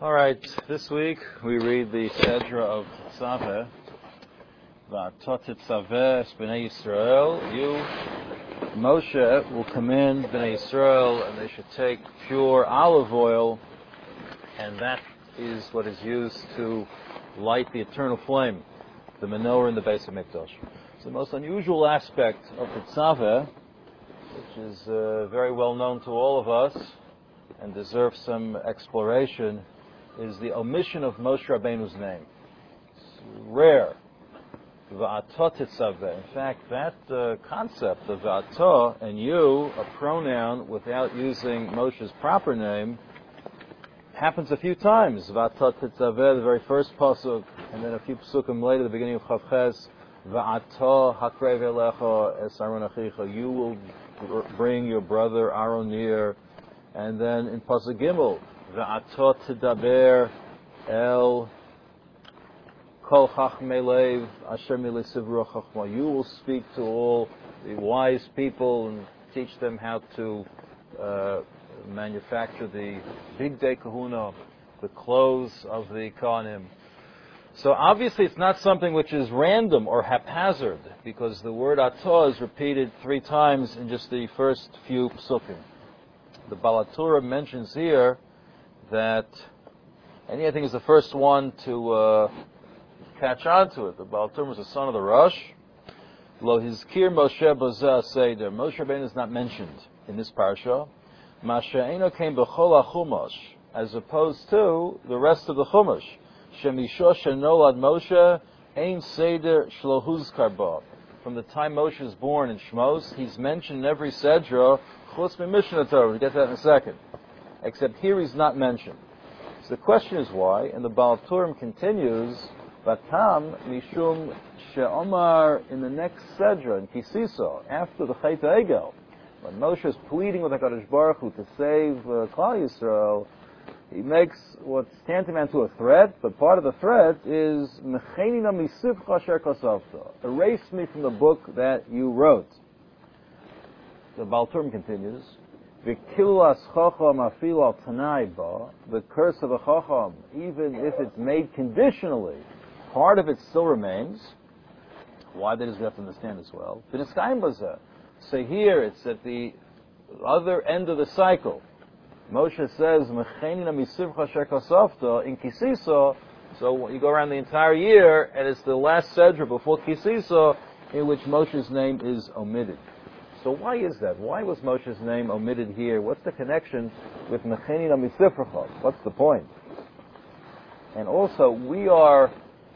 All right, this week we read the Sedra of Tzaveh. Va'atot Tzaveh B'nai Yisrael. Moshe will command B'nai Yisrael, and they should take pure olive oil, and that is what is used to light the eternal flame, the menorah in the base of Mikdash. So the most unusual aspect of the Tzaveh, which is very well known to all of us and deserves some exploration, is the omission of Moshe Rabbeinu's name. It's rare. Va'atot Tzaveh. In fact, that concept of va'ato and you, a pronoun without using Moshe's proper name, happens a few times. Va'atot Tzaveh, the very first pasuk, and then a few pasukim later, the beginning of Chavches, Va'ato hakrev elecha es Aaron achicha. You will bring your brother Aaron near. And then in pasuk Gimel, Va'atot tedaber el kol chachmei lev asher milisivro chachma. You will speak to all the wise people and teach them how to manufacture the bigdei kahuna, the clothes of the kohanim. So obviously it's not something which is random or haphazard, because the word atah is repeated 3 times in just the first few psukim. The Baal HaTorah mentions here that, and I think is the first one to catch on to it. The Baal HaTorah was the son of the Rosh. Lo hizkir Moshe b'zeh seder. Moshe Rabbeinu is not mentioned in this parsha. Masha'eno came b'chol HaChumash, as opposed to the rest of the Chumash. Shemisho shenolad Moshe ein seder shlo huzkar bo. From the time Moshe is born in Shmos, he's mentioned in every Sedra, chutz mi-Mishnah Torah. We'll get that in a second. Except here he's not mentioned. So the question is why, and the Baal HaTorah continues, Vatam mishum she'omar, in the next Sedra, in Kisiso, after the Chet HaEgel, when Moshe is pleading with HaKadosh Baruch Hu to save Klal Yisrael, he makes what's tantamount to a threat, but part of the threat is Mechenina misivcha asher kasavta. Erase me from the book that you wrote. The Baal HaTorah continues, V'kilas chacham afil al tanai ba, the curse of a chacham, even if it's made conditionally, part of it still remains. Why that is, we have to understand as well. V'niskayim bazeh. So here it's at the other end of the cycle. Moshe says, Mechenina misivcha asher kasavta, in Kisiso, so you go around the entire year, and it's the last Sedra before Kisiso, in which Moshe's name is omitted. So why is that? Why was Moshe's name omitted here? What's the connection with Mechenina misivcha? What's the point? And also, we're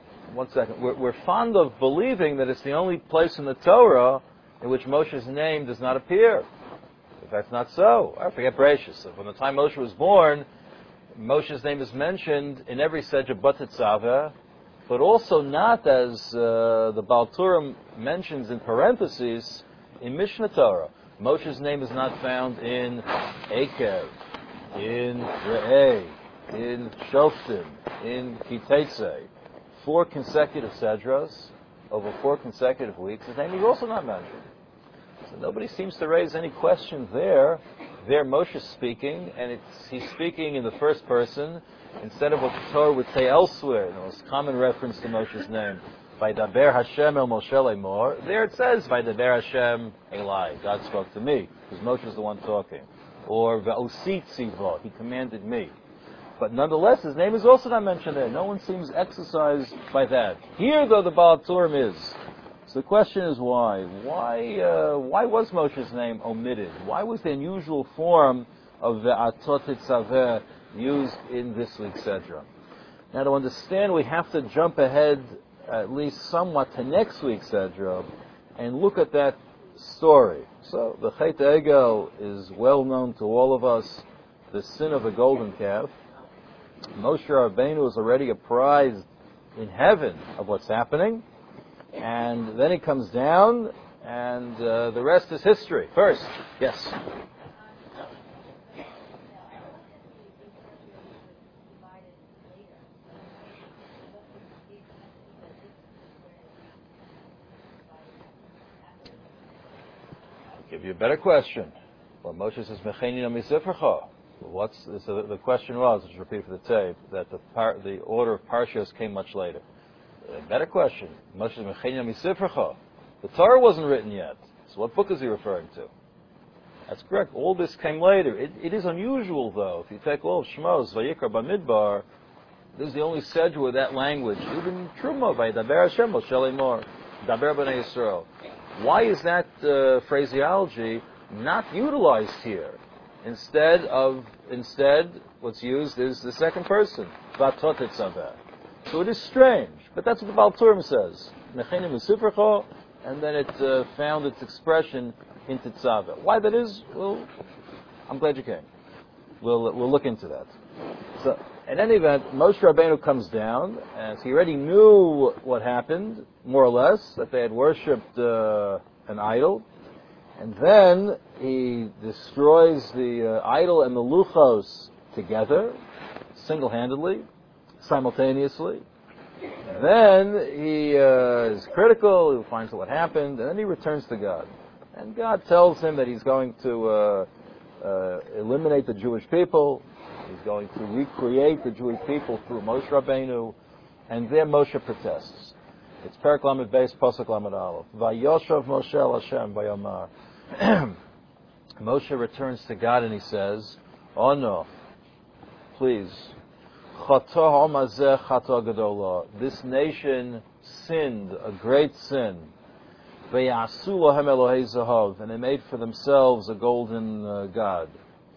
fond of believing that it's the only place in the Torah in which Moshe's name does not appear. In fact, not so. I forget Bereshis. So from the time Moshe was born, Moshe's name is mentioned in every Sedra but Tzaveh, but also not, as the Baal HaTorah mentions in parentheses, in Mishnah Torah. Moshe's name is not found in Ekev, in Re'eh, in Shoftim, in Kiteitzei. 4 consecutive Sedras, over 4 consecutive weeks. His name is also not mentioned. So nobody seems to raise any questions there. There Moshe's speaking, and he's speaking in the first person, instead of what the Torah would say elsewhere, the most common reference to Moshe's name. Vaydaber Hashem el Moshe lemor. There it says, Vaydaber Hashem Elai. God spoke to me, because Moshe is the one talking. Or Va'osit Tzivo, he commanded me. But nonetheless, his name is also not mentioned there. No one seems exercised by that. Here, though, the Baal HaTorah is. So the question is why? Why was Moshe's name omitted? Why was the unusual form of Va'atot Tzaveh used in this week's Sedra? Now, to understand, we have to jump ahead at least somewhat to next week's Sedra and look at that story. So, the Chet HaEgel is well known to all of us, the sin of the golden calf. Moshe Rabbeinu is already apprised in heaven of what's happening, and then he comes down, and the rest is history. First, yes? I'll give you a better question. Well, Moshe says, Mechenina misivcha. So the question was, just repeat for the tape, that the order of Parshas came much later. A better question. The Torah wasn't written yet. So what book is he referring to? That's correct. All this came later. It is unusual, though. If you take all of Shmos, Vayikra, Bamidbar, this is the only sedge with that language. Even Truma, Vayidaber Hashem, Moshe Lemor, Daber B'nai Yisrael. Why is that phraseology not utilized here? Instead, what's used is the second person, Vatot Etzaveh. So it is strange, but that's what the Baal Turim says. Mechenim V'sifrecha, and then it found its expression in Tetzaveh. Why that is? Well, I'm glad you came. We'll look into that. So, in any event, Moshe Rabbeinu comes down, and he already knew what happened, more or less, that they had worshipped an idol, and then he destroys the idol and the luchos together, single-handedly, simultaneously. Then he is critical, he finds out what happened, and then he returns to God. And God tells him that he's going to eliminate the Jewish people, he's going to recreate the Jewish people through Moshe Rabbeinu, and there Moshe protests. It's Perek Lamed Beis, Pasuk Lamed Aleph. Vayoshav Moshe el Hashem vayomar. Moshe returns to God and he says, "Oh no, please, this nation sinned a great sin. And they made for themselves a golden god.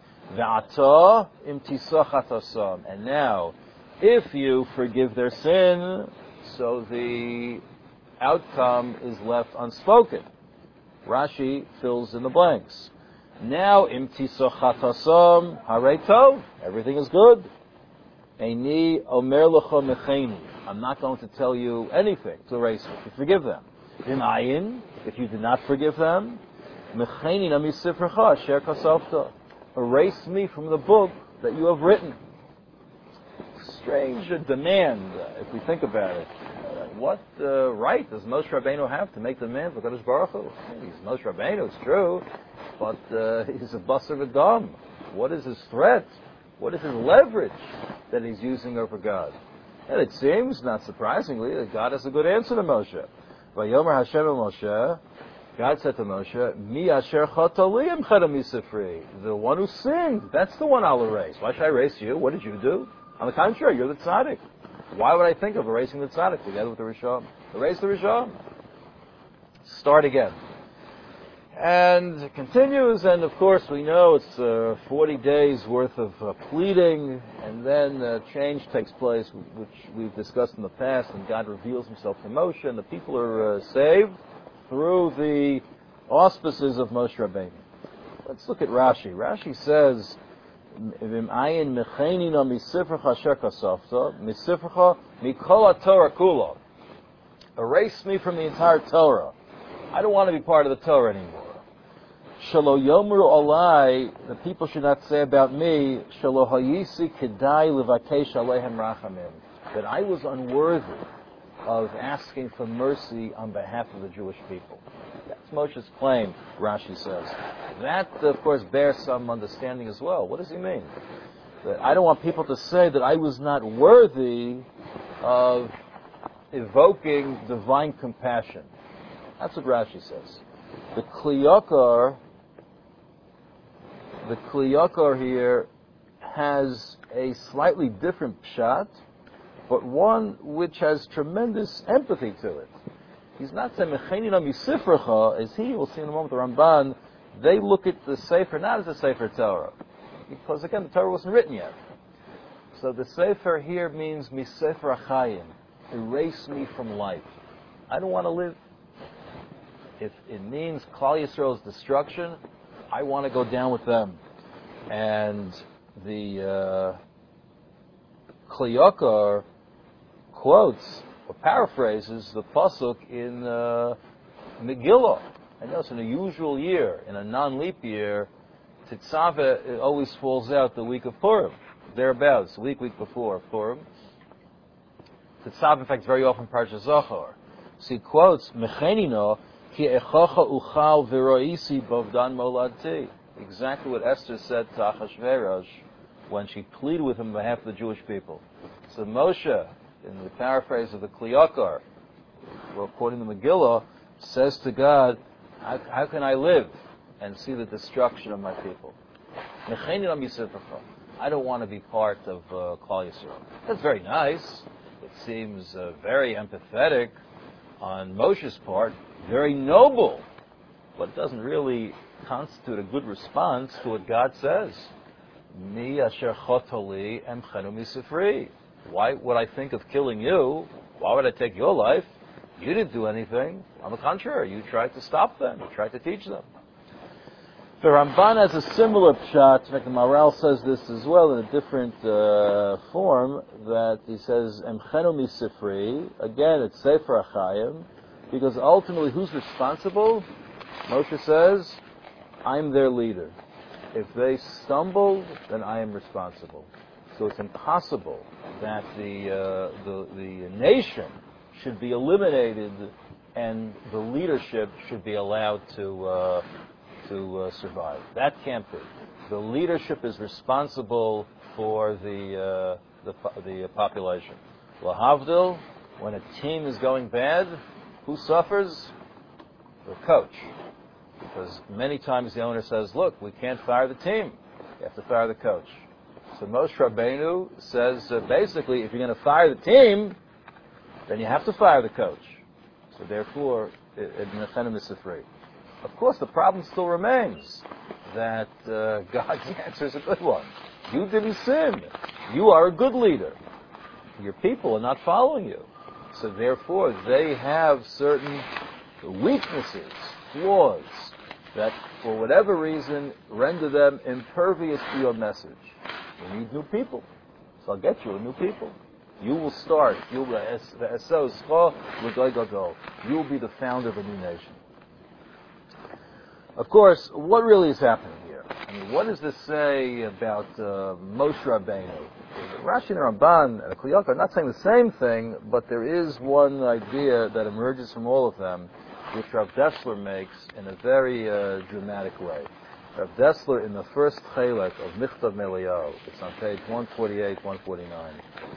And now, if you forgive their sin, so the outcome is left unspoken." Rashi fills in the blanks. Now, im tisachat hare tov, everything is good. Eini omer lecha mecheni, I'm not going to tell you anything to erase it, to forgive them. V'mayin, if you do not forgive them, mecheni na misifrecha asher kasavta, erase me from the book that you have written. Strange demand, if we think about it. What right does Moshe Rabbeinu have to make the demand for Kadosh Baruch Hu? He's Moshe Rabbeinu, it's true, but he's a basar v'dam. What is his threat? What is his leverage that he's using over God? And it seems, not surprisingly, that God has a good answer to Moshe. Vayomer Hashem el Moshe, God said to Moshe, Mi asher chatali imchad misifri. The one who sinned, that's the one I'll erase. Why should I erase you? What did you do? On the contrary, you're the tzaddik. Why would I think of erasing the tzaddik together with the Rishon? Erase the Rishon. Start again. And it continues, and of course we know it's 40 days worth of pleading, and then change takes place, which we've discussed in the past, and God reveals himself to Moshe, and the people are saved through the auspices of Moshe Rabbeinu. Let's look at Rashi. Rashi says, erase me from the entire Torah. I don't want to be part of the Torah anymore. Shelo yomru alai, the people should not say about me, shelo hayisi kedai levakesh alehem rachamim, that I was unworthy of asking for mercy on behalf of the Jewish people. That's Moshe's claim, Rashi says. That, of course, bears some understanding as well. What does he mean? That I don't want people to say that I was not worthy of evoking divine compassion. That's what Rashi says. The Kliyakar here has a slightly different pshat, but one which has tremendous empathy to it. He's not saying Mechenina misifrecha, as he will see in a moment, the Ramban, they look at the Sefer not as a Sefer Torah, because again, the Torah wasn't written yet. So the Sefer here means Misefer Achayim, erase me from life. I don't want to live. If it means Klal Yisrael's destruction, I want to go down with them. And the Kliyakar quotes or paraphrases the pasuk in Megillah. I know it's in a usual year, in a non-leap year, Tetzaveh, it always falls out the week of Purim, thereabouts, week before Purim. Tetzaveh, in fact, very often Parshas Zachor. So he quotes, Mechenino, ki echacha uchal v'roisi bovdan molati. Exactly what Esther said to Achashverosh when she pleaded with him on behalf of the Jewish people. So Moshe, in the paraphrase of the Kli Yakar, quoting the Megillah, says to God, how can I live and see the destruction of my people? I don't want to be part of Klal Yisrael. That's very nice. It seems very empathetic on Moshe's part, very noble, but it doesn't really constitute a good response to what God says. Mi asher chotoli emchenu misifri. Why would I think of killing you? Why would I take your life? You didn't do anything. On the contrary, you tried to stop them. You tried to teach them. The Ramban has a similar pshat. In fact, the Maharal says this as well in a different form, that he says, Emchenu misifri. Again, it's Sefer HaChaim, because ultimately, who's responsible? Moshe says, I'm their leader. If they stumble, then I am responsible. So it's impossible that the nation should be eliminated and the leadership should be allowed to survive. That can't be. The leadership is responsible for the population. Lahavdil, when a team is going bad, who suffers? The coach. Because many times the owner says, look, we can't fire the team. You have to fire the coach. So Moshe Rabbeinu says, basically, if you're going to fire the team, then you have to fire the coach. So therefore, Emchenu misifri. Of course, the problem still remains that God's answer is a good one. You didn't sin. You are a good leader. Your people are not following you. So therefore, they have certain weaknesses, flaws, that for whatever reason render them impervious to your message. You need new people. So I'll get you new people. You will start. You will be the founder of a new nation. Of course, what really is happening here? I mean, what does this say about Moshe Rabbeinu? Rashi and Ramban and the Kli Yakar are not saying the same thing, but there is one idea that emerges from all of them, which Rav Dessler makes in a very dramatic way. Rav Dessler, in the first chelek of Michtav Meliyahu, it's on page 148, 149.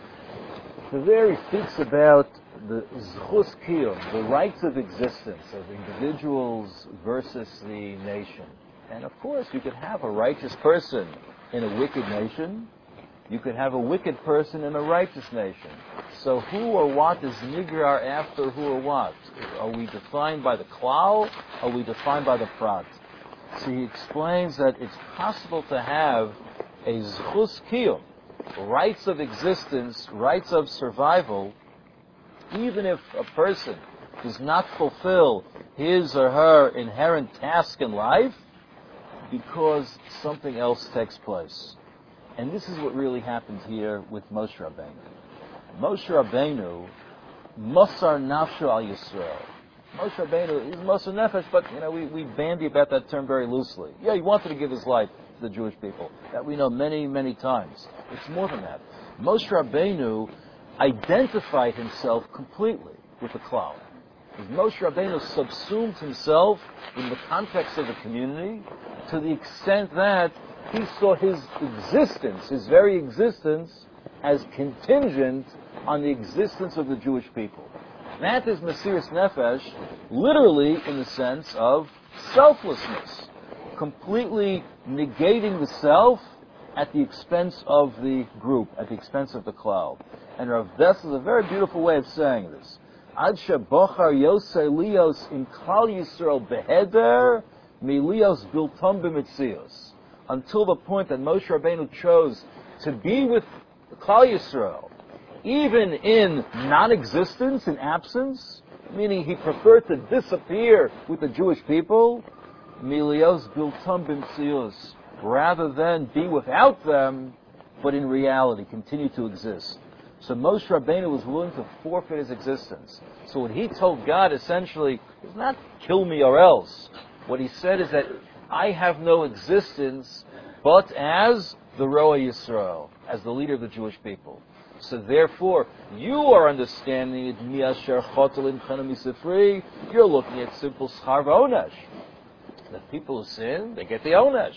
There he speaks about the zchus kiyum, the rights of existence of individuals versus the nation. And of course, you could have a righteous person in a wicked nation. You could have a wicked person in a righteous nation. So who or what is nigrar after who or what? Are we defined by the klal? Are we defined by the prat? So he explains that it's possible to have a zchus kiyum, rights of existence, rights of survival, even if a person does not fulfill his or her inherent task in life, because something else takes place. And this is what really happened here with Moshe Rabbeinu. Moshe Rabbeinu, Mosar Nafsho al Yisrael. Moshe Rabbeinu is Mosar Nefesh, but we bandy about that term very loosely. Yeah, he wanted to give his life to the Jewish people. That we know many, many times. It's more than that. Moshe Rabbeinu identified himself completely with the klal. Moshe Rabbeinu subsumed himself in the context of the community to the extent that he saw his existence, his very existence, as contingent on the existence of the Jewish people. That is Mesiras Nefesh, literally in the sense of selflessness, completely negating the self at the expense of the group, at the expense of the klal. And Rav Dessler is a very beautiful way of saying this. Ad shebochar yosei lios in Klal Yisrael beheder milios biltom b'mitzios. Until the point that Moshe Rabbeinu chose to be with Klal Yisrael, even in non-existence, in absence, meaning he preferred to disappear with the Jewish people, milios biltom b'mitzios, rather than be without them, but in reality continue to exist. So Moshe Rabbeinu was willing to forfeit his existence. So what he told God essentially is not kill me or else. What he said is that I have no existence but as the Roa Yisrael, as the leader of the Jewish people. So therefore, you are understanding it, Mi asher chotel imchenu misifri, you're looking at simple schar v'onesh. The people who sin, they get the onesh.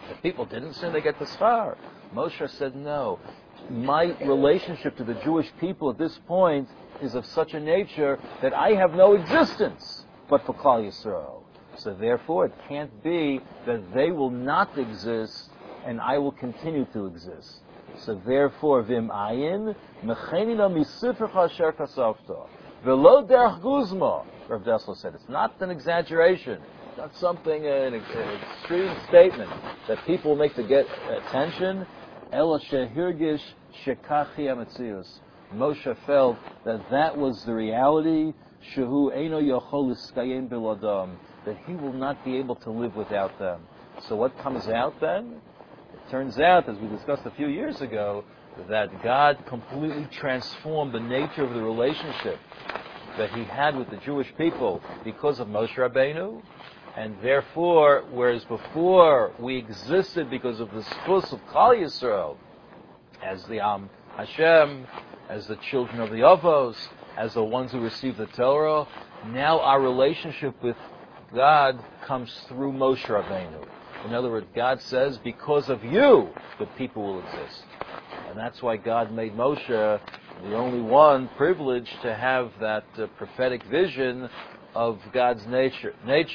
If people didn't sin, they get the schar. Moshe said, no. My relationship to the Jewish people at this point is of such a nature that I have no existence but for Klal Yisrael. So therefore, it can't be that they will not exist and I will continue to exist. So therefore, vim ayin mechenina misifrecha asher kasavta velo derech guzma. Rav Dessler said it's not an exaggeration, not something an extreme statement that people make to get attention. Ela shehirgish shekachi ametzius. Moshe felt that was the reality. Shehu eino yochol liskayim biladam, that he will not be able to live without them. So what comes out then? It turns out, as we discussed a few years ago, that God completely transformed the nature of the relationship that he had with the Jewish people because of Moshe Rabbeinu, and therefore, whereas before we existed because of the schus of Klal Yisrael, as the Am Hashem, as the children of the Avos, as the ones who received the Torah, now our relationship with God comes through Moshe Rabbeinu. In other words, God says, because of you, the people will exist. And that's why God made Moshe the only one privileged to have that prophetic vision of God's nature.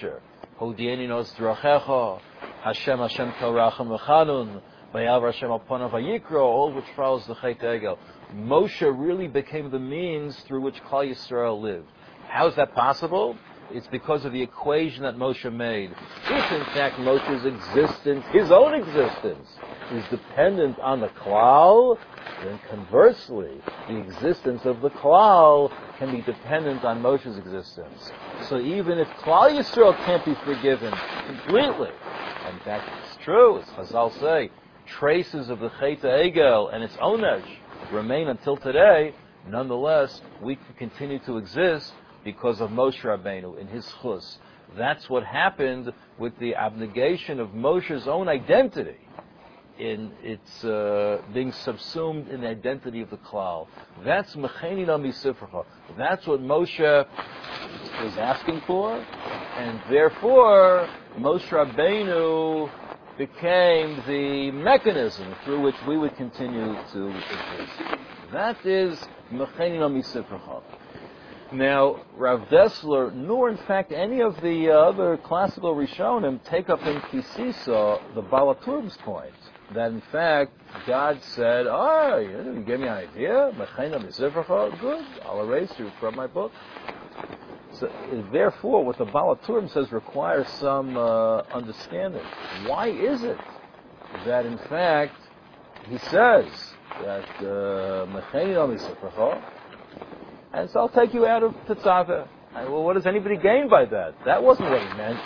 Hodieni nos drachecha, Hashem kol racham v'chanun, vayav Hashem al panav vayikro, all which follows the Chet Egel. Moshe really became the means through which Klal Yisrael lived. How is that possible? It's because of the equation that Moshe made. If, in fact, Moshe's existence, his own existence, is dependent on the Klal, then conversely, the existence of the Klal can be dependent on Moshe's existence. So even if Klal Yisrael can't be forgiven completely, in fact, it's true, as Chazal say, traces of the Chet Egel and its oneg remain until today, nonetheless, we can continue to exist because of Moshe Rabbeinu in his chus. That's what happened with the abnegation of Moshe's own identity in its being subsumed in the identity of the Klal. That's mechenina misifrecha. That's what Moshe was asking for, and therefore Moshe Rabbeinu became the mechanism through which we would continue to exist. That is mechenina misifrecha. Now, Rav Dessler, nor in fact any of the other classical Rishonim take up in Kisisa the Baal HaTurim's point, that in fact God said, you gave me an idea, Mechena Mizivracha, good, I'll erase you from my book. So, therefore, what the Baal HaTurim says requires some understanding. Why is it that in fact he says that Mechena Mizivracha, and so I'll take you out of Tetzaveh. Well, what does anybody gain by that? That wasn't what he meant.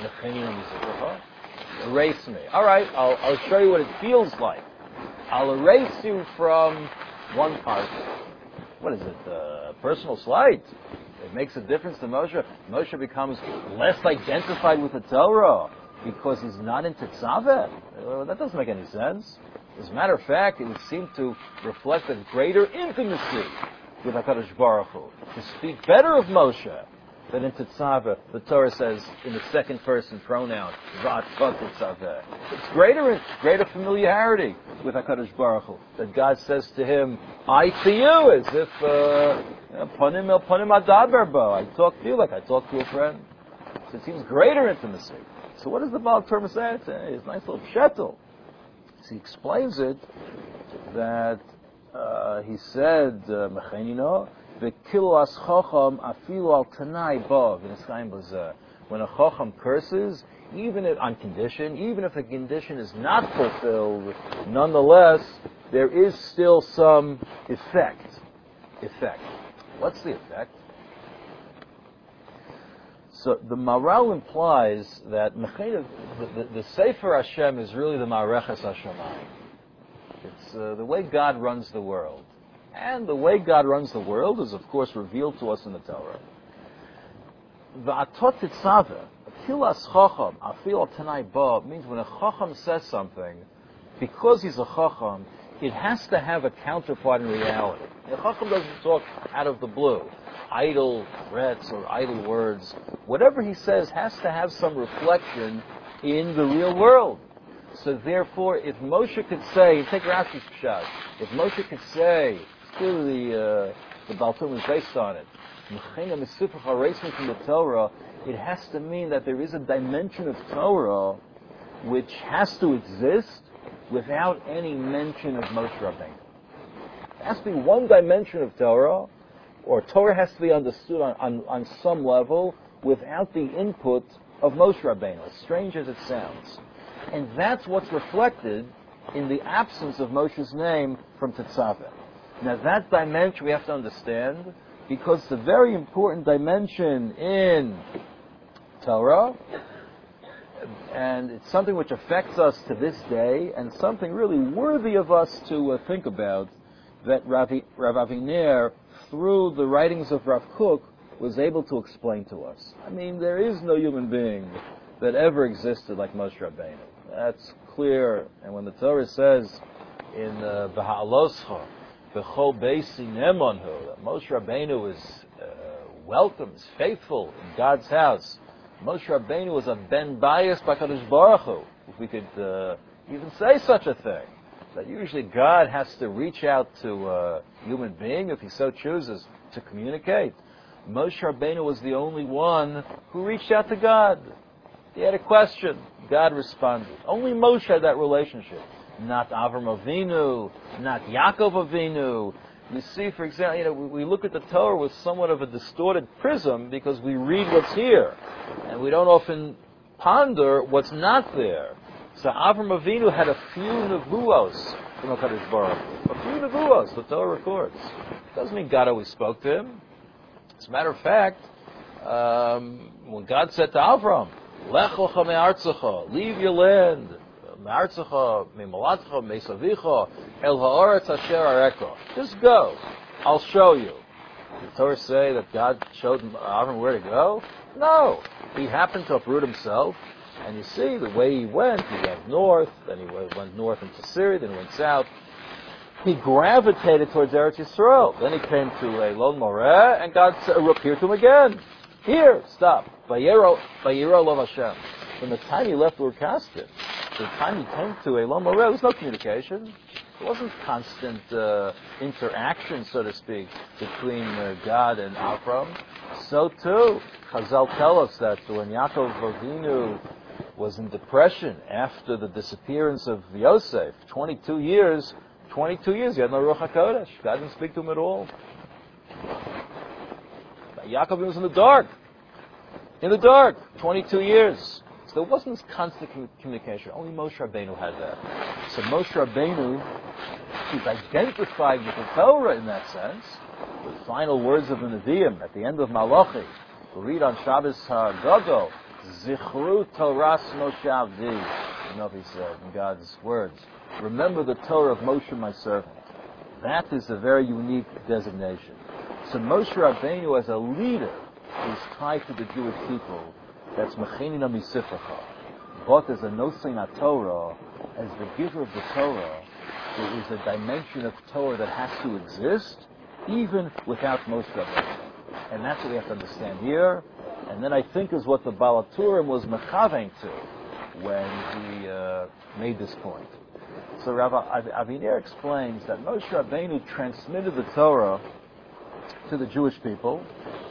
Erase me. All right, I'll show you what it feels like. I'll erase you from one part. What is it? Personal slight. It makes a difference to Moshe. Moshe becomes less identified with the Torah because he's not in Tetzaveh. That doesn't make any sense. As a matter of fact, it would seem to reflect a greater intimacy with HaKadosh Baruch Hu, to speak better of Moshe than in Tetzaveh. The Torah says in the second person pronoun, V'atzva Tetzaveh. It's greater familiarity with HaKadosh Baruch Hu, that God says to him, I to you, as if, Panim el Panim Adaber bo, I talk to you like I talk to a friend. So it seems greater intimacy. So what does the Baal HaTurim say? It's a nice little pshetel. So he explains it that he said, "Mechenino v'kilu as chacham afilu al tanai bo v'niskayim b'zeh." When a chacham curses, even if on condition, even if the condition is not fulfilled, nonetheless there is still some effect. What's the effect? So the Maral implies that the Sefer Hashem is really the Ma'areches Hashemayim. It's the way God runs the world. And the way God runs the world is, of course, revealed to us in the Torah. V'atot titzaveh, afilas chacham, afil tanai ba, means when a chacham says something, because he's a chacham, it has to have a counterpart in reality. The chacham doesn't talk out of the blue. Idle threats or idle words. Whatever he says has to have some reflection in the real world. So therefore, if Moshe could say, take Rashi's Pshat, if Moshe could say, clearly the Baal Tum is based on it, from the Torah, it has to mean that there is a dimension of Torah which has to exist without any mention of Moshe Rabbeinu. There has to be one dimension of Torah, or Torah has to be understood on some level without the input of Moshe Rabbeinu, as strange as it sounds. And that's what's reflected in the absence of Moshe's name from Tetzaveh. Now that dimension we have to understand, because it's a very important dimension in Torah, and it's something which affects us to this day, and something really worthy of us to think about, that Rav Aviner, through the writings of Rav Kook, was able to explain to us. I mean, there is no human being that ever existed like Moshe Rabbeinu. That's clear. And when the Torah says in B'ha'aloscha, B'chol Beisi Nemonhu, that Moshe Rabbeinu is welcome, is faithful in God's house. Moshe Rabbeinu was a ben bayis b'Kadosh Baruch Hu, if we could even say such a thing. That usually God has to reach out to a human being, if he so chooses, to communicate. Moshe Rabbeinu was the only one who reached out to God. He had a question. God responded. Only Moshe had that relationship. Not Avram Avinu, not Yaakov Avinu. You see, for example, we look at the Torah with somewhat of a distorted prism because we read what's here, and we don't often ponder what's not there. So Avram Avinu had a few nevuos from HaKadosh Baruch Hu. A few nevuos, the Torah records. Doesn't mean God always spoke to him. As a matter of fact, when God said to Avram, Lech lecha me'artzecha, leave your land, me'artzecha, me'molatzecha, me'savicha, el ha'aretz asher areka. Just go. I'll show you. Did the Torah say that God showed Avram where to go? No. He happened to uproot himself, and you see the way he went north, then he went north into Syria, then he went south. He gravitated towards Eretz Yisrael. Then he came to Elon Moreh, and God appeared to him again. Here, stop. Vayero Lov Hashem. From the time he left Ur Kasdim, to the time he came to Elon Moreh, there was no communication. There wasn't constant interaction, so to speak, between God and Avram. So too, Chazal tell us that when Yaakov Avinu was in depression after the disappearance of Yosef, 22 years, he had no Ruach HaKodesh. God didn't speak to him at all. Yaakov was in the dark, 22 years. So there wasn't this constant communication. Only Moshe Rabbeinu had that. So Moshe Rabbeinu is identified with the Torah in that sense. The final words of the Nevi'im at the end of Malachi. We read on Shabbos HaGadol, Zichru Toras Moshe Avdi. You know, he said in God's words, remember the Torah of Moshe, my servant. That is a very unique designation. So Moshe Rabbeinu, as a leader, is tied to the Jewish people. That's Mechenina Misifracha. But as a Nosein HaTorah, as the giver of the Torah, there is a dimension of Torah that has to exist, even without Moshe Rabbeinu. And that's what we have to understand here. And then I think is what the Baal HaTurim was mechavein to when he made this point. So Rav Aviner explains that Moshe Rabbeinu transmitted the Torah to the Jewish people,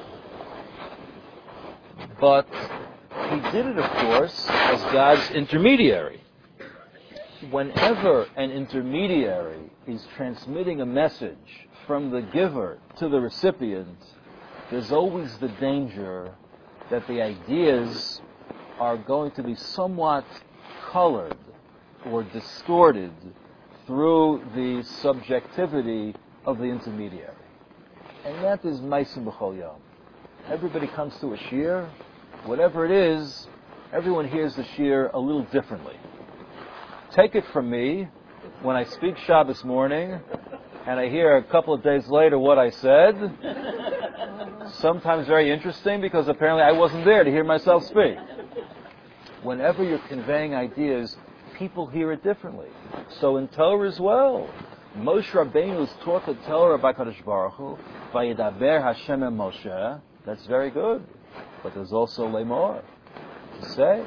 but he did it, of course, as God's intermediary. Whenever an intermediary is transmitting a message from the giver to the recipient, there's always the danger that the ideas are going to be somewhat colored or distorted through the subjectivity of the intermediary. And that is Ma'aseh B'chol Yom. Everybody comes to a shir, whatever it is, everyone hears the shir a little differently. Take it from me, when I speak Shabbos morning, and I hear a couple of days later what I said, sometimes very interesting because apparently I wasn't there to hear myself speak. Whenever you're conveying ideas, people hear it differently. So in Torah as well, Moshe Rabbeinu is taught the Torah by Kadosh Baruch Hu, Vayedaber Hashem Moshe. That's very good. But there's also Lemor to say,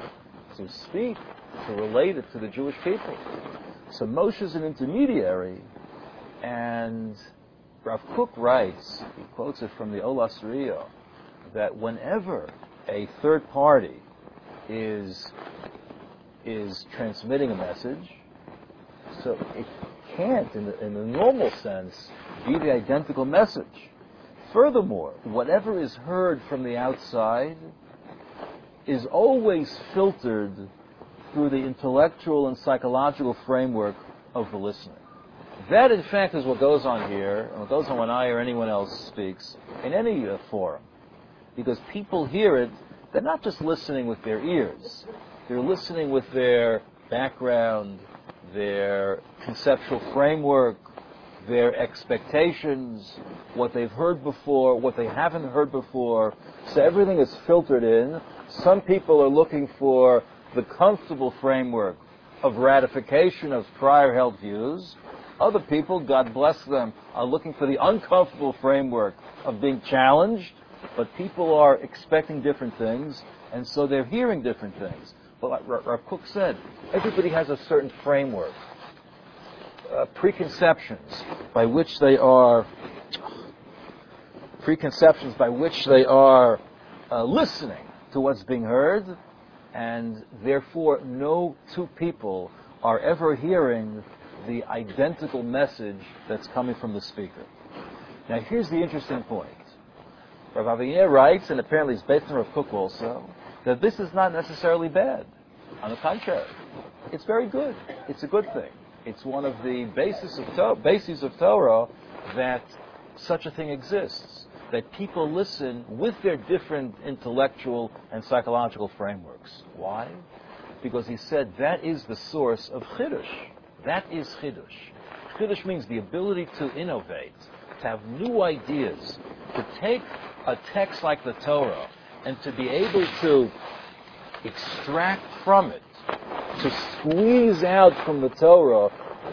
to speak, to relate it to the Jewish people. So Moshe is an intermediary, and Rav Kook writes, he quotes it from the Olas Rio, that whenever a third party is transmitting a message, so it can't, in the normal sense, be the identical message. Furthermore, whatever is heard from the outside is always filtered through the intellectual and psychological framework of the listener. That, in fact, is what goes on here, and what goes on when I or anyone else speaks in any forum. Because people hear it, they're not just listening with their ears. They're listening with their background, their conceptual framework, their expectations, what they've heard before, what they haven't heard before. So everything is filtered in. Some people are looking for the comfortable framework of ratification of prior held views. Other people, God bless them, are looking for the uncomfortable framework of being challenged. But people are expecting different things, and so they're hearing different things. But like Rav Kook said, everybody has a certain framework, preconceptions by which they are listening to what's being heard, and therefore no two people are ever hearing the identical message that's coming from the speaker. Now here's the interesting point. Rav Avier writes, and apparently it's based on Rav Kook also, that this is not necessarily bad. On the contrary, it's very good. It's a good thing. It's one of the bases of Torah that such a thing exists, that people listen with their different intellectual and psychological frameworks. Why? Because he said that is the source of Chiddush. That is Chiddush. Chiddush means the ability to innovate, to have new ideas, to take a text like the Torah and to be able to extract from it, to squeeze out from the Torah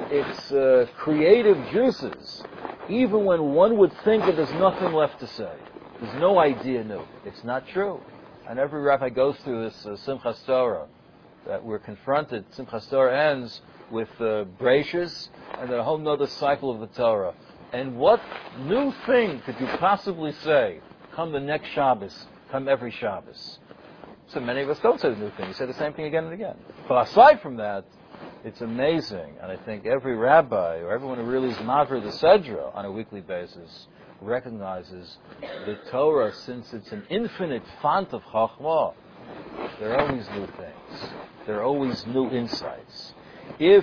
its creative juices, even when one would think that there's nothing left to say. There's no idea new. It's not true. And every rabbi goes through this Simchas Torah, that we're confronted. Simchas Torah ends with Breishis, and then a whole nother cycle of the Torah. And what new thing could you possibly say come the next Shabbos, come every Shabbos? So many of us don't say the new thing. We say the same thing again and again. But aside from that, it's amazing. And I think every rabbi or everyone who really is maver the Sedra on a weekly basis recognizes the Torah, since it's an infinite font of Chachma, there are always new things. There are always new insights. If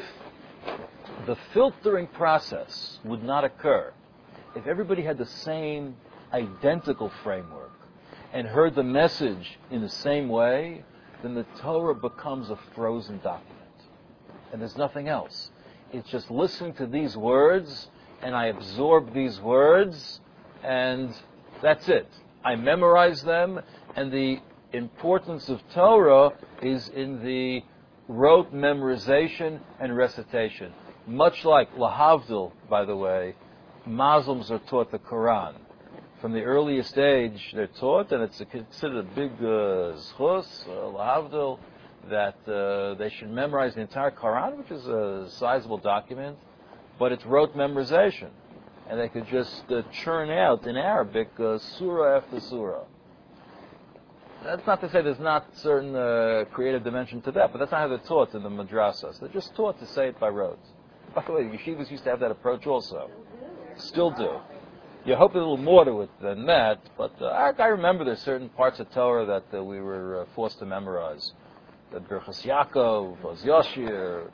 the filtering process would not occur, if everybody had the same identical framework and heard the message in the same way, then the Torah becomes a frozen document. And there's nothing else. It's just listening to these words, and I absorb these words, and that's it. I memorize them, and the importance of Torah is in the rote memorization and recitation. Much like Lahavdil, by the way, Muslims are taught the Quran. From the earliest age, they're taught, and it's considered a big zchus, Lahavdil, that they should memorize the entire Quran, which is a sizable document, but it's rote memorization. And they could just churn out in Arabic surah after surah. That's not to say there's not certain creative dimension to that, but that's not how they're taught in the madrasas. They're just taught to say it by rote. By the way, yeshivas used to have that approach also. Still do. You hope a little more to it than that, but I remember there's certain parts of Torah that we were forced to memorize. The Birchas Yaakov, Oz Yoshir,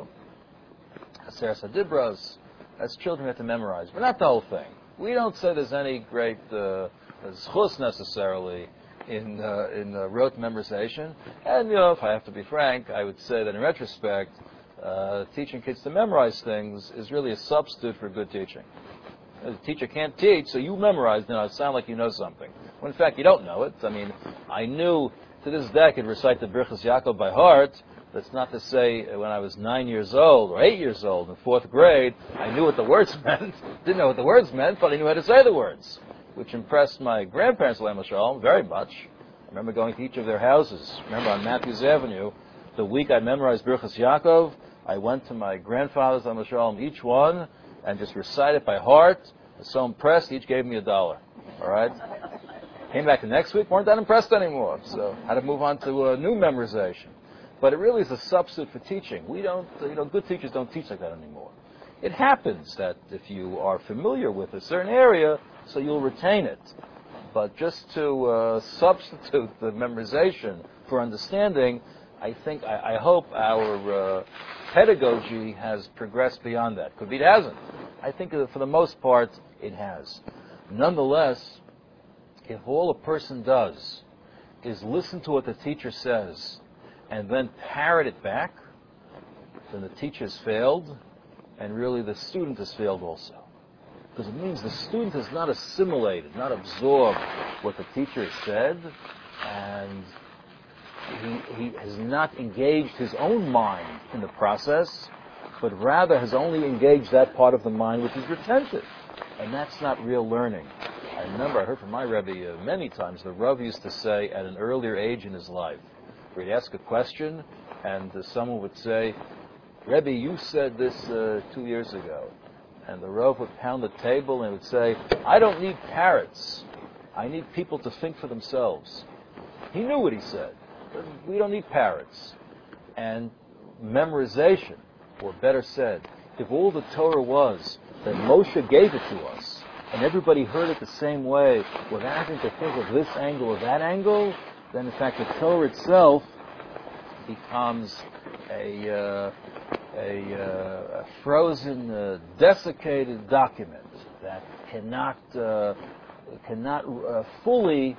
Aseret Hadibros. As children, we have to memorize, but not the whole thing. We don't say there's any great zchus necessarily in rote memorization. And if I have to be frank, I would say that in retrospect, teaching kids to memorize things is really a substitute for good teaching. The teacher can't teach, so you memorize, then it sound like you know something. When in fact you don't know it. I mean, I knew to this day I could recite the Birchas Yaakov by heart. That's not to say when I was 9 years old or 8 years old in 4th grade, I knew what the words meant. Didn't know what the words meant, but I knew how to say the words, which impressed my grandparents, Leim Shalom, very much. I remember going to each of their houses. Remember on Matthews Avenue, The week I memorized Birchas Yaakov, I went to my grandfather's on the Shalom, each one, and just recited by heart. I was so impressed, each gave me $1. All right? Came back the next week, weren't that impressed anymore. So had to move on to a new memorization. But it really is a substitute for teaching. We don't, good teachers don't teach like that anymore. It happens that if you are familiar with a certain area, so you'll retain it. But just to substitute the memorization for understanding, I hope our pedagogy has progressed beyond that. Could be it hasn't. I think for the most part, it has. Nonetheless, if all a person does is listen to what the teacher says and then parrot it back, then the teacher's failed, and really the student has failed also. Because it means the student has not assimilated, not absorbed what the teacher has said, and he has not engaged his own mind in the process, but rather has only engaged that part of the mind which is retentive. And that's not real learning. I remember I heard from my Rebbe many times, the Rav used to say at an earlier age in his life, where he'd ask a question, and someone would say, Rebbe, you said this 2 years ago. And the Rav would pound the table and would say, I don't need parrots. I need people to think for themselves. He knew what he said. We don't need parrots. And memorization, or better said, if all the Torah was that Moshe gave it to us, and everybody heard it the same way, without having to think of this angle or that angle, then in fact the Torah itself becomes a frozen, desiccated document that cannot fully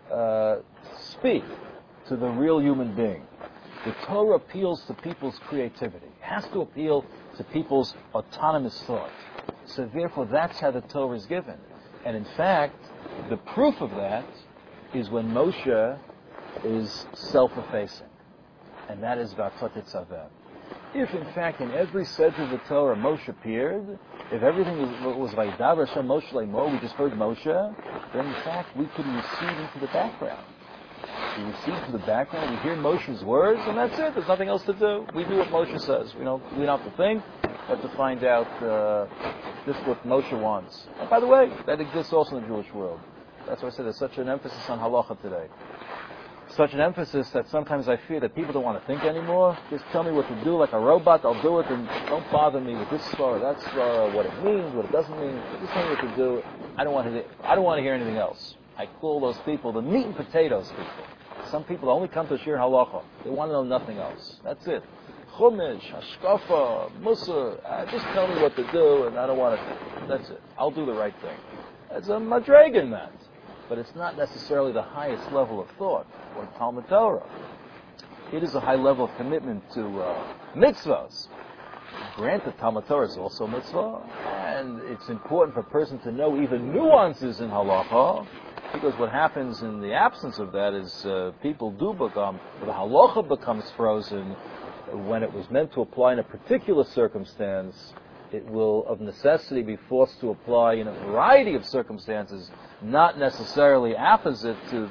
speak to the real human being. The Torah appeals to people's creativity. It has to appeal to people's autonomous thought. So therefore, that's how the Torah is given. And in fact, the proof of that is when Moshe is self-effacing. And that is V'atot Tetzaveh. If in fact in every section of the Torah Moshe appeared, if everything was Vaydaber Hashem Moshe Le'mo, we just heard Moshe, then in fact we could recede into the background. We recede to the background, we hear Moshe's words, and that's it. There's nothing else to do. We do what Moshe says. We don't have to think, but to find out this is what Moshe wants. And by the way, that exists also in the Jewish world. That's why I said there's such an emphasis on halacha today. Such an emphasis that sometimes I fear that people don't want to think anymore. Just tell me what to do like a robot, I'll do it, and don't bother me with this svara, that svara, what it means, what it doesn't mean. Just tell me what to do. I don't want to hear anything else. I call those people the meat and potatoes people. Some people only come to shir halacha. They want to know nothing else. That's it. Chumash, hashkafa, musa. Just tell me what to do, and I don't want to. That's it. I'll do the right thing. It's a madrega in that. But it's not necessarily the highest level of thought or Talmud Torah. It is a high level of commitment to mitzvahs. Granted, Talmud Torah is also mitzvah, and it's important for a person to know even nuances in halacha, because what happens in the absence of that is people do become, the halacha becomes frozen when it was meant to apply in a particular circumstance. It will, of necessity, be forced to apply in a variety of circumstances, not necessarily opposite to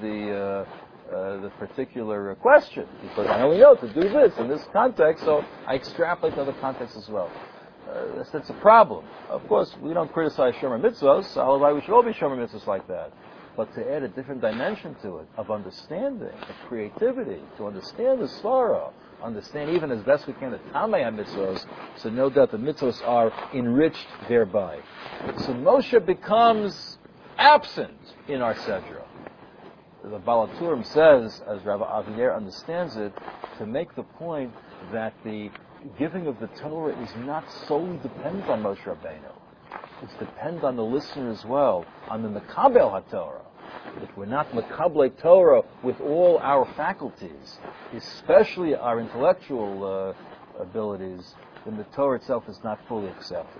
the particular question. Because I only know to do this in this context, so I extrapolate to other contexts as well. That's a problem. Of course, we don't criticize Shomer Mitzvahs, although we should all be Shomer Mitzvahs like that. But to add a different dimension to it, of understanding, of creativity, to understand the Svara, understand even as best we can the Tamei HaMitzvos, so no doubt the mitzvos are enriched thereby. So Moshe becomes absent in our Sedra. The Baal HaTurim says, as Rabbi Avier understands it, to make the point that the giving of the Torah is not solely dependent on Moshe Rabbeinu. It's dependent on the listener as well, on the Mekabel HaTorah. If we're not Mekabel Torah with all our faculties, especially our intellectual abilities, then the Torah itself is not fully accepted.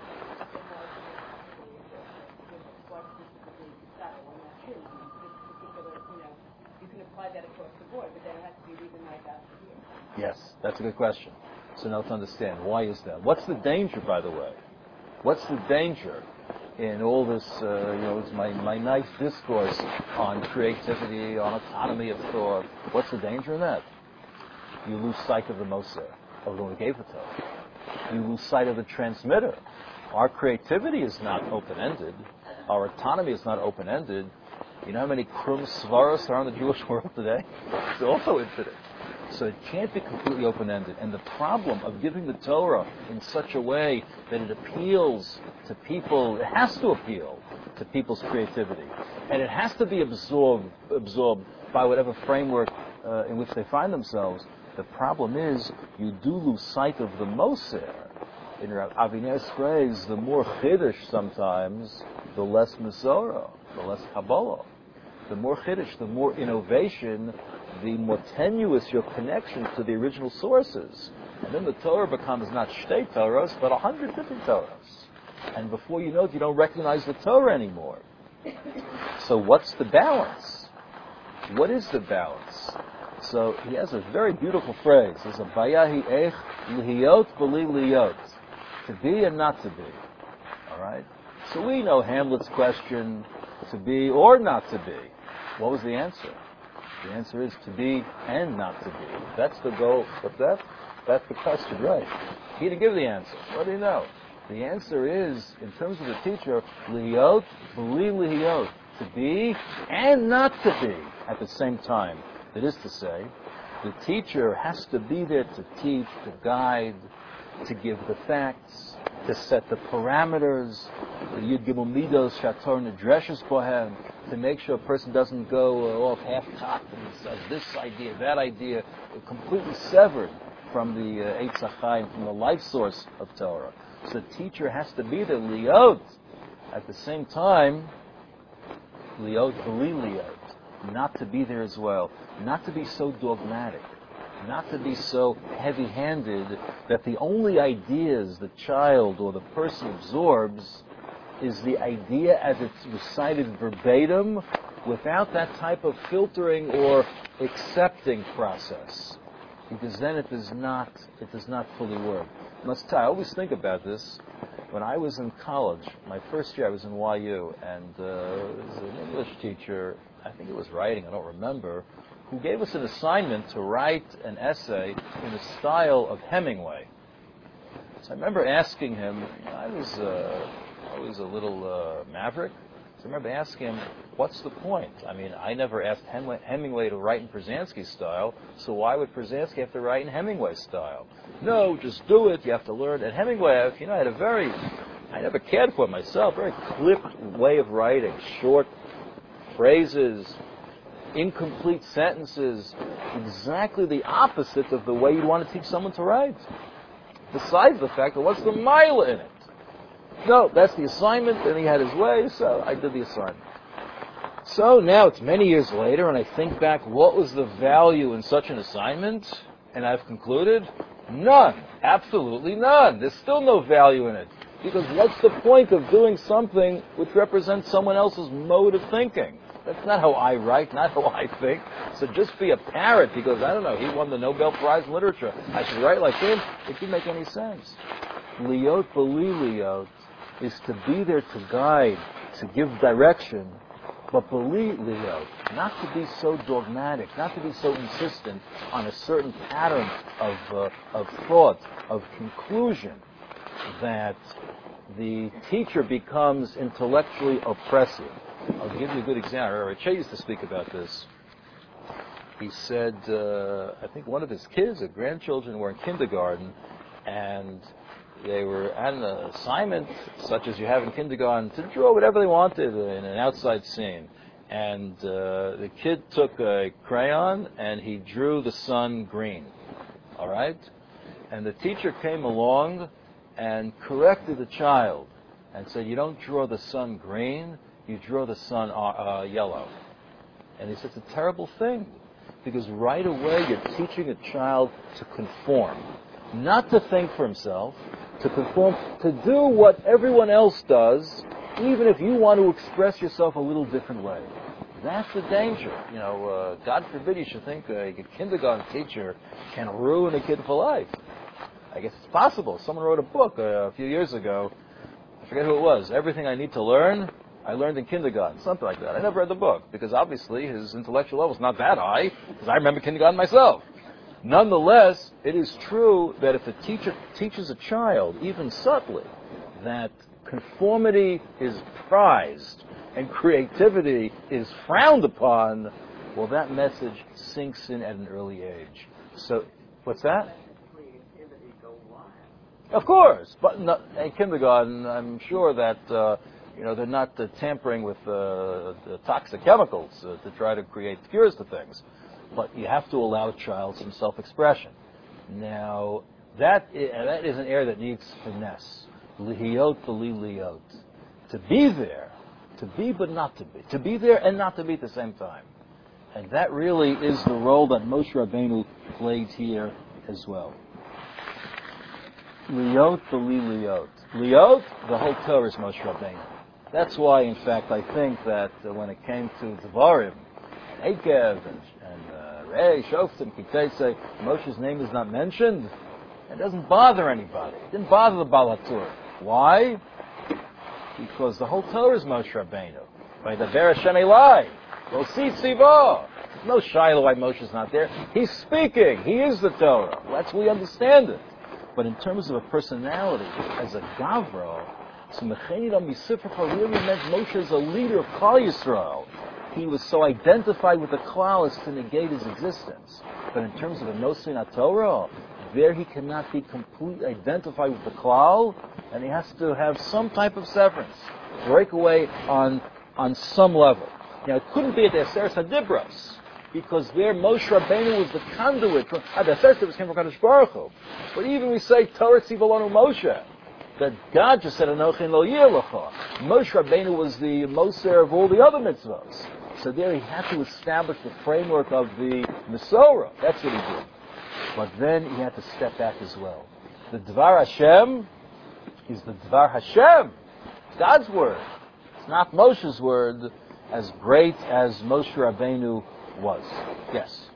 Yes, that's a good question. So now to understand, why is that? What's the danger, by the way? What's the danger in all this, it's my nice discourse on creativity, on autonomy of thought. What's the danger in that? you lose sight of the Moser, of the one who gave the Torah. You lose sight of the transmitter. Our creativity is not open-ended. Our autonomy is not open-ended. You know how many Krum Svaros are in the Jewish world today? It's also infinite. So it can't be completely open-ended. And the problem of giving the Torah in such a way that it appeals to people, it has to appeal to people's creativity. And it has to be absorbed by whatever framework in which they find themselves. The problem is, you do lose sight of the Moser. In Rav Aviner's phrase, the more Chiddush sometimes, the less Masorah, the less Kabbalah. The more Chiddush, the more innovation, the more tenuous your connection to the original sources. And then the Torah becomes not Shtei Torahs, but 100 different Torahs. And before you know it, you don't recognize the Torah anymore. So what's the balance? What is the balance? So he has a very beautiful phrase. There's a Bayahi Ech Lihiyot B'li Liyot. To be and not to be. All right? So we know Hamlet's question, to be or not to be. What was the answer? The answer is to be and not to be. That's the goal. What's that? That's the question, right? He didn't give the answer. What do you know? The answer is, in terms of the teacher, Lihiyot B'li Lihiyot. To be and not to be at the same time. That is to say, the teacher has to be there to teach, to guide, to give the facts, to set the parameters, the Yud Gimel Midos Shator Nedreshes Bohem, to make sure a person doesn't go off half-cocked and says this idea, that idea, completely severed from the Eitz HaChaim, from the life source of Torah. So the teacher has to be there, Liot. At the same time, Liot, B'li Liot, not to be there as well, not to be so dogmatic, not to be so heavy-handed that the only ideas the child or the person absorbs is the idea as it's recited verbatim without that type of filtering or accepting process. Because then it does not fully work. I always think about this. When I was in college, my first year I was in YU, and there was an English teacher, I think it was writing, I don't remember, who gave us an assignment to write an essay in the style of Hemingway. So I remember asking him, I was a little maverick, so I remember asking him, what's the point? I mean, I never asked Hemingway to write in Brzezinski's style, so why would Brzezinski have to write in Hemingway's style? No, just do it, you have to learn. And Hemingway, I never cared for it myself, very clipped way of writing, short phrases, incomplete sentences, exactly the opposite of the way you'd want to teach someone to write. Besides the fact that what's the mile in it? No, that's the assignment, and he had his way, so I did the assignment. So now it's many years later, and I think back, what was the value in such an assignment? And I've concluded, none. Absolutely none. There's still no value in it. Because what's the point of doing something which represents someone else's mode of thinking? That's not how I write, not how I think. So just be a parrot because, I don't know, he won the Nobel Prize in Literature. I should write like him. It didn't make any sense. Liot B'li Liot is to be there to guide, to give direction, but B'li Liot, not to be so dogmatic, not to be so insistent on a certain pattern of thought, of conclusion, that the teacher becomes intellectually oppressive. I'll give you a good example. Rache used to speak about this. He said, I think one of his kids or grandchildren were in kindergarten, and they were at an assignment, such as you have in kindergarten, to draw whatever they wanted in an outside scene. And the kid took a crayon, and he drew the sun green. All right? And the teacher came along and corrected the child and said, you don't draw the sun green, you draw the sun yellow. And he said, it's a terrible thing, because right away you're teaching a child to conform, not to think for himself, to conform, to do what everyone else does, even if you want to express yourself a little different way. That's the danger. God forbid you should think a kindergarten teacher can ruin a kid for life. I guess it's possible. Someone wrote a book a few years ago. I forget who it was. Everything I Need to Learn, I learned in kindergarten. Something like that. I never read the book because obviously his intellectual level is not that high because I remember kindergarten myself. Nonetheless, it is true that if a teacher teaches a child, even subtly, that conformity is prized and creativity is frowned upon, well, that message sinks in at an early age. So, what's that? Of course, but in kindergarten, I'm sure that they're not tampering with the toxic chemicals to try to create cures to things. But you have to allow a child some self-expression. Now, that is an area that needs finesse. Lihiyot v'li. To be there, to be but not to be. To be there and not to be at the same time. And that really is the role that Moshe Rabbeinu played here as well. Liyot v'li liyot. Liyot, the whole Torah is Moshe Rabbeinu. That's why, in fact, I think that when it came to Devarim, Ekev, and Rei, Shoftim, Kitesei, Moshe's name is not mentioned. It doesn't bother anybody. It didn't bother the Baal HaTorah. Why? Because the whole Torah is Moshe Rabbeinu. By the Ber Hashem Elai, Vosi Tzivo. No Shiloh why Moshe's not there. He's speaking. He is the Torah. That's we understand it. But in terms of a personality, as a Gavro, so Mechenida Misifracha really meant Moshe as a leader of Klal Yisrael. He was so identified with the Klal as to negate his existence. But in terms of a Nosin HaTorah, there he cannot be completely identified with the Klal, and he has to have some type of severance, break away on some level. Now, it couldn't be at the Aseret HaDibros, because there Moshe Rabbeinu was the conduit from the Aseret HaDibros came from Kadosh Baruch Hu. But even we say Torah Tzivolanu Moshe, that God just said Anochi Lo Yeh. Moshe Rabbeinu was the Moser of all the other mitzvahs. So there he had to establish the framework of the Mesorah. That's what he did. But then he had to step back as well. The Dvar Hashem is the Dvar Hashem. It's God's word. It's not Moshe's word, as great as Moshe Rabbeinu was. Yes?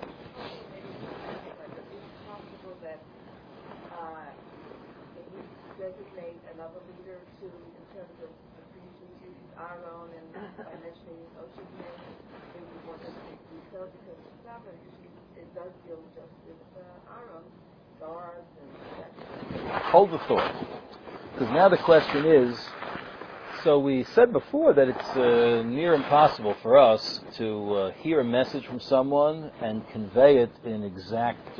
Designate another leader to, in terms of the priests, use Aaron, and by mentioning Moshe's name, it would want us to do so, because usually it does deal just with Aaron, guards, and Hold the thought. Because now the question is, so we said before that it's near impossible for us to hear a message from someone and convey it in exact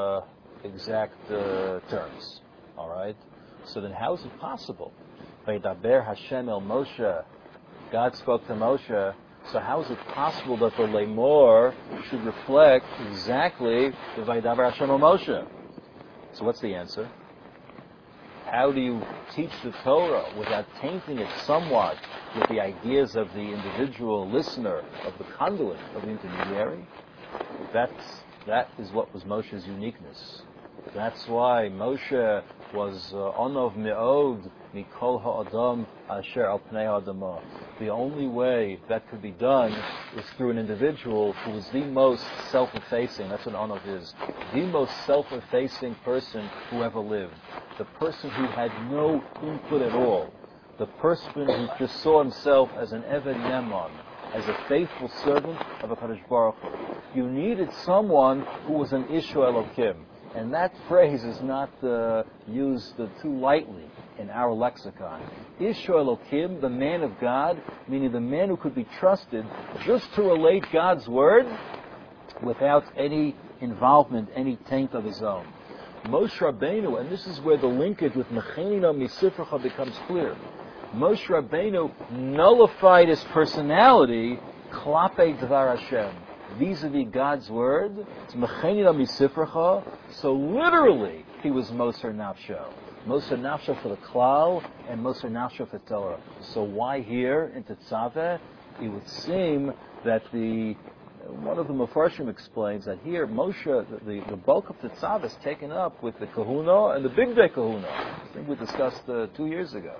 terms. All right? So then how is it possible? Vaydaber Hashem el Moshe, God spoke to Moshe, so how is it possible that the Lemor should reflect exactly the Vaydaber Hashem el Moshe? So what's the answer? How do you teach the Torah without tainting it somewhat with the ideas of the individual listener, of the conduit, of the intermediary? That is what was Moshe's uniqueness. That's why Moshe was onov me'od mikol ha'adam asher al pnei ha'adamah. The only way that could be done is through an individual who was the most self-effacing. That's what onov is. The most self-effacing person who ever lived. The person who had no input at all. The person who just saw himself as an Eved Neman, as a faithful servant of HaKadosh Baruch Hu. You needed someone who was an Ishu Elokim. And that phrase is not used too lightly in our lexicon. Ishu Elokim, the man of God, meaning the man who could be trusted just to relate God's word without any involvement, any taint of his own. Moshe Rabbeinu, and this is where the linkage with Mechenina Misifracha becomes clear. Moshe Rabbeinu nullified his personality klape Dvar Hashem, vis-a-vis God's word. It's Mechenina Misifracha. So literally, he was Moser Nafsho. Moser Nafsho for the Klal and Moser Nafsho for Torah. So why here in Tetzaveh? It would seem that one of the Mefarshim explains that here Moshe, the bulk of Tetzaveh is taken up with the Kahuna and the Big Day Kahuna. I think we discussed 2 years ago.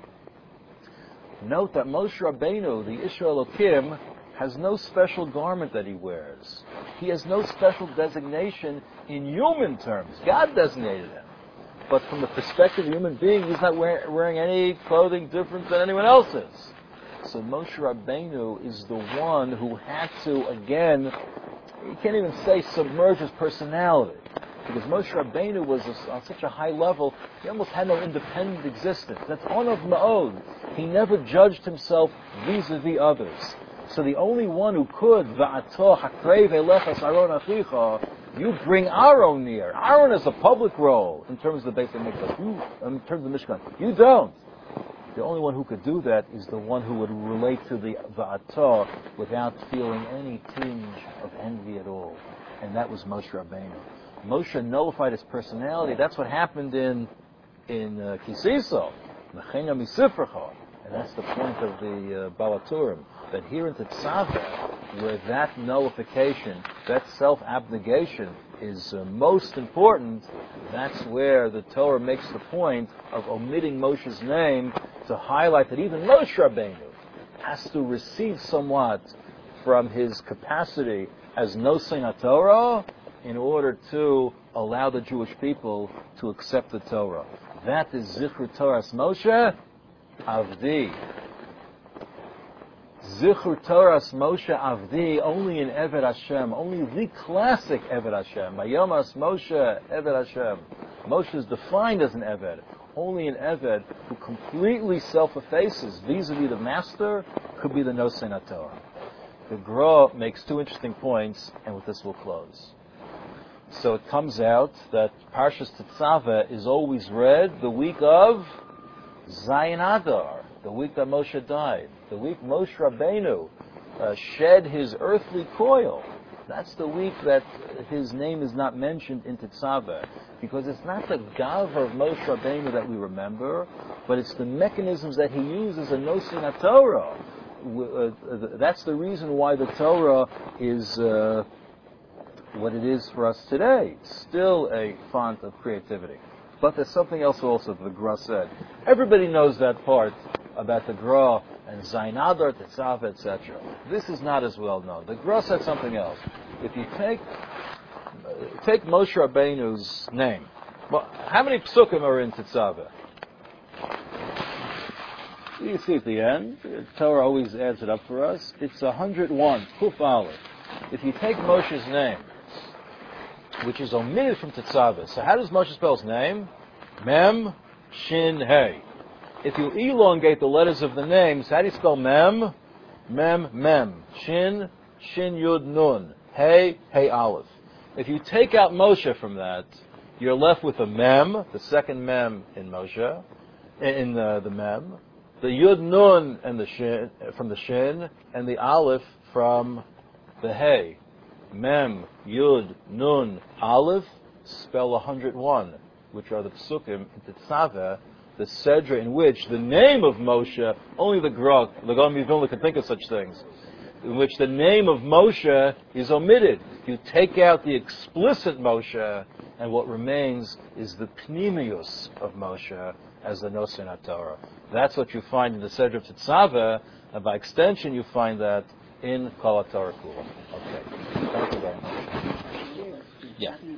Note that Moshe Rabbeinu, the Ishu Elokim, has no special garment that he wears. He has no special designation in human terms. God designated him. But from the perspective of a human being, he's not wearing any clothing different than anyone else's. So Moshe Rabbeinu is the one who had to, again, you can't even say submerge his personality. because Moshe Rabbeinu was on such a high level, he almost had no independent existence. That's onav ma'od. He never judged himself vis-a-vis others. So the only one who could, va'ato hakrei ve'lechas aron achicha, you bring Aaron near. Aaron has a public role in terms of the Beis HaMikdash. In terms of the Mishkan. You don't. The only one who could do that is the one who would relate to the va'ato without feeling any tinge of envy at all. And that was Moshe Rabbeinu. Moshe nullified his personality. That's what happened in Kisiso, Mechena Misifrecha. And that's the point of the Balaturim. That here in Tetzaveh, where that nullification, that self-abnegation is most important, that's where the Torah makes the point of omitting Moshe's name to highlight that even Moshe Rabbeinu has to receive somewhat from his capacity as Nosei HaTorah in order to allow the Jewish people to accept the Torah. That is Zichur Torahs Moshe Avdi. Zichur Torahs Moshe Avdi, only in Eved Hashem, only the classic Eved Hashem. Vayomas Moshe Eved Hashem. Moshe is defined as an Eved. Only an Eved who completely self-effaces vis-a-vis the master could be the Nosei HaTorah. The Gra makes two interesting points, and with this we'll close. So it comes out that Parshas Tetzaveh is always read the week of Zayin Adar, the week that Moshe died, the week Moshe Rabbeinu shed his earthly coil. That's the week that his name is not mentioned in Tetzaveh, because it's not the Gavra of Moshe Rabbeinu that we remember, but it's the mechanisms that he used as a Nosei HaTorah. That's the reason why the Torah is what it is for us today. It's still a font of creativity. But there's something else also that the Gra said. Everybody knows that part about the Gra and Zayin Adar, Tetzaveh, etc. This is not as well known. The Gra said something else. If you take Moshe Rabbeinu's name, well, how many psukim are in Tetzaveh? You see at the end, the Torah always adds it up for us. It's 101, Kuf Aleph. If you take Moshe's name, which is omitted from Tetzaveh, so how does Moshe spell his name? Mem, Shin, Hey. If you elongate the letters of the names, how do you spell Mem? Mem, Mem. Shin, Shin, Yud, Nun. Hey, Hey, Aleph. If you take out Moshe from that, you're left with a Mem, the second Mem in Moshe, in the Mem, the Yud Nun and the Shin, from the Shin, and the Aleph from the Hey. Mem, Yud, Nun, Aleph, spell 101, which are the Psukim in Tetzaveh, the Sedra in which the name of Moshe, only the Gra, the Gaon Mivilna can think of such things, in which the name of Moshe is omitted. You take out the explicit Moshe, and what remains is the Pnimius of Moshe as the Nosei HaTorah. That's what you find in the Sedra of Tetzaveh, and by extension you find that in Kol HaTorah Kula. Okay. Thank you very much. Yeah.